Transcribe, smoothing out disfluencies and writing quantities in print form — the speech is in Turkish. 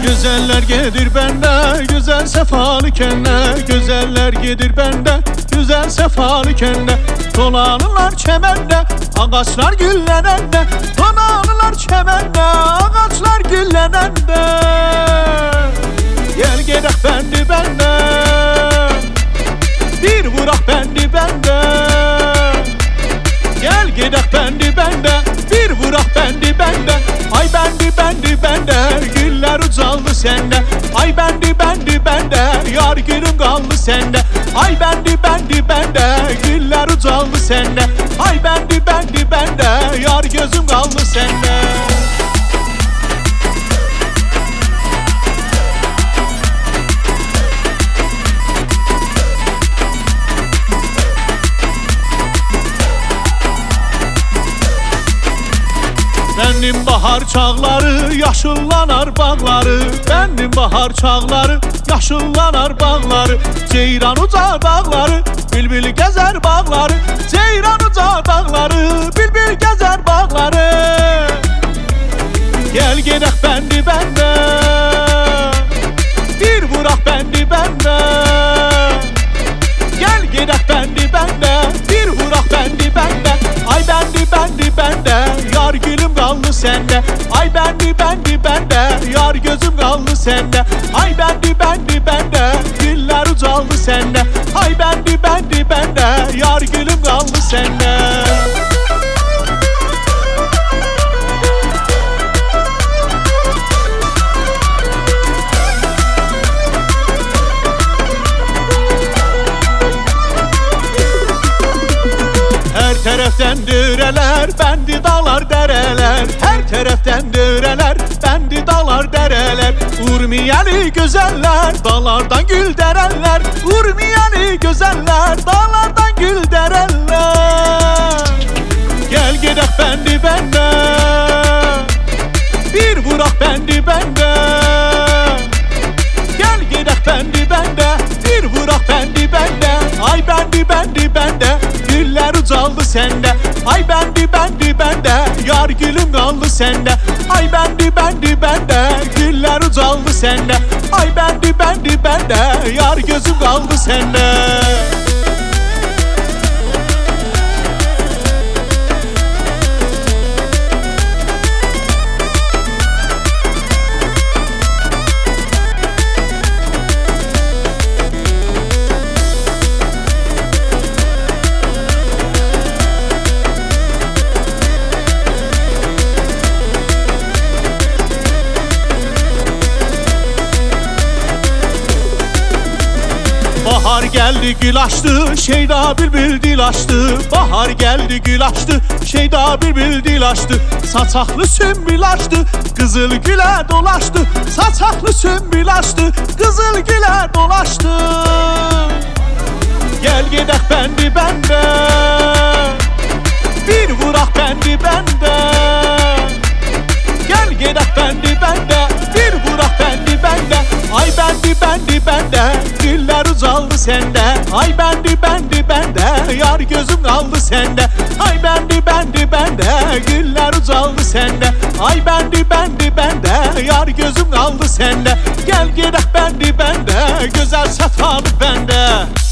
Güzeller gedir bende, güzel sefalı kende. Güzeller gedir bende, güzel sefalı kende. Dolanırlar çemende, ağaçlar güllenende. Dolanırlar çemende, ağaçlar güllenende. Gel gedək bendi bende, bir vurak bendi bende. Gel gedək bendi bende, bir vurak bendi bende. Ay bendi bende, güller ucaldı sende. Ay bendi bende, yar gülüm kaldı sende. Ay bendi bende, güller ucaldı sende. Ay bendi bende, yar gözüm kaldı sende. Benim bahar çağları, yaşıllanar bağları. Benim bahar çağları, yaşıllanar bağları. Ceyran uca dağları, bülbül gezer bağları. Ceyran uca dağları, bülbül gezer bağları. Gel gedək bendi bende, bir vurak bendi bende. Gel gedək bendi bende, bir vurak bendi bende. Ay bendi bende, yar gülüm kaldı sende. Ay bendi bende, yar gözüm kaldı sende. Ay bendi bende, güller ucaldı sende. Ay bendi bende, yar gülüm kaldı sende. Her taraftan döreler, bendi dağlar dereler. Her taraftan döreler, bendi dağlar dereler. Urmiyeli güzeller, dağlardan gül dereller. Urmiyeli güzeller, dağlardan gül dereller. Gel gedək bendi bende, bir vurak bendi bende. Gel gedək bendi bende, bir vurak bendi bende. Ay bendi bende, güller ucaldı sende. Ay bendi bende, yar gülüm kaldı sende. Ay bendi bende, güller ucaldı sende. Ay bendi bende, yar gözüm kaldı sende. Bahar geldi gül açtı, şeyda bülbül dil açtı. Bahar geldi gül açtı, şeyda bülbül dil açtı. Saçaklı sümbül açtı, kızıl güle dolaştı. Saçaklı sümbül açtı, kızıl güle dolaştı. Gel gedək bendi bende, bir vurak bendi bende. Gel gedək bendi bende, bir vurak bendi bende. Ay bendi bende, güller ucaldı sende. Ay bendi bende, yar gözüm kaldı sende. Ay bendi bende, güller ucaldı sende. Ay bendi bende, yar gözüm kaldı sende. Gel gedək bendi bende, güzel sefalı bende.